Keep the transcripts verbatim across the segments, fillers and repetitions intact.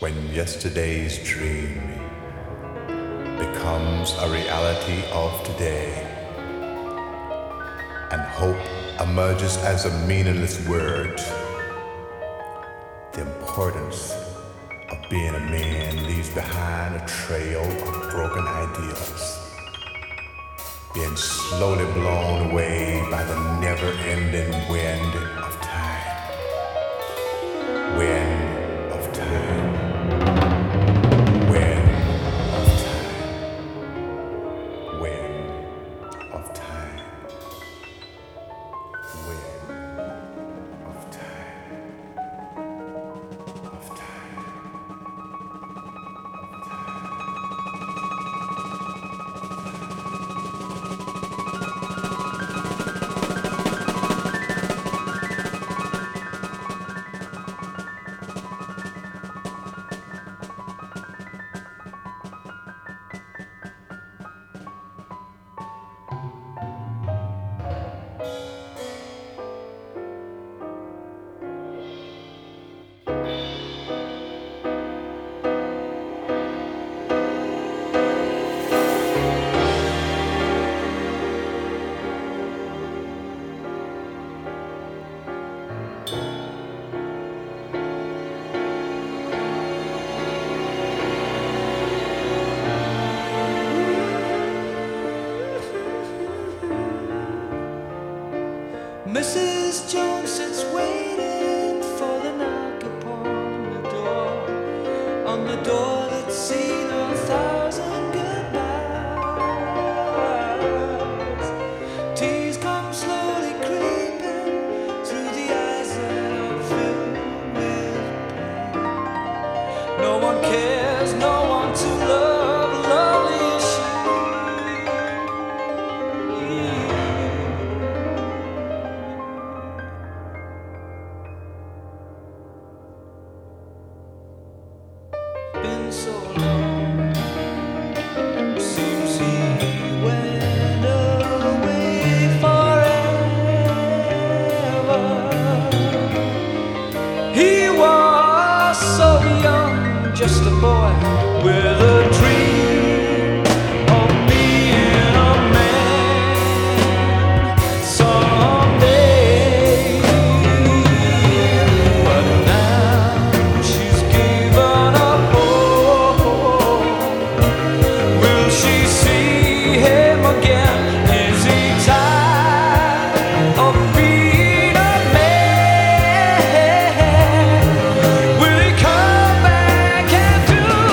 when yesterday's dream becomes a reality of today, and hope emerges as a meaningless word. The importance of being a man leaves behind a trail of broken ideals, being slowly blown away by the never-ending wind of time. Wind of time. Wind of time. Wind of time. Wind of time. Of time. Missus Jones sits waiting for the knock upon the door, on the door that's seen a thousand goodbyes. Tears come slowly creeping through the eyes that are filled with pain. No one cares, no one to love, lonely is she. Been so long, seems he went away forever. He was so young, just a boy with a dream of being a man someday. But now she's given up hope. Will she see him again? Is he tired of being a man? Will he come back and do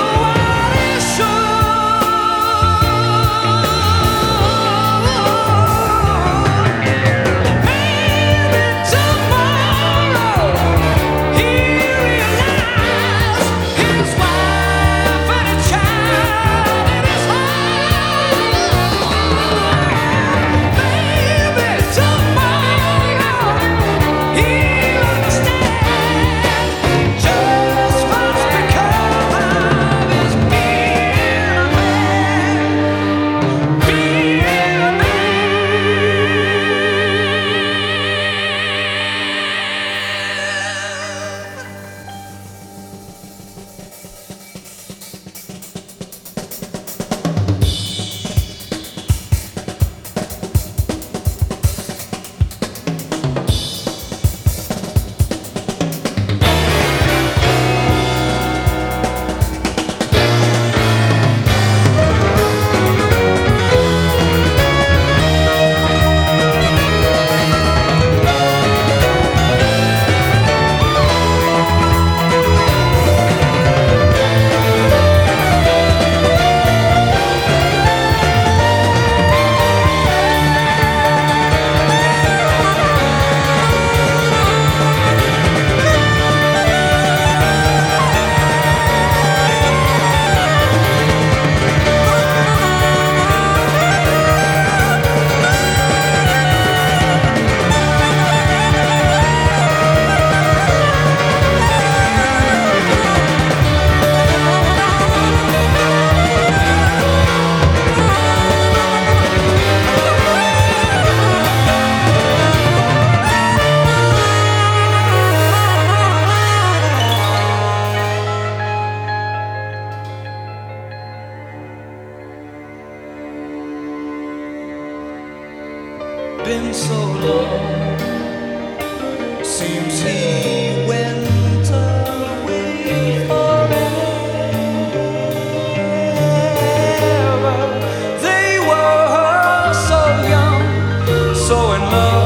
been so long. Seems he went away forever. They were so young, so in love.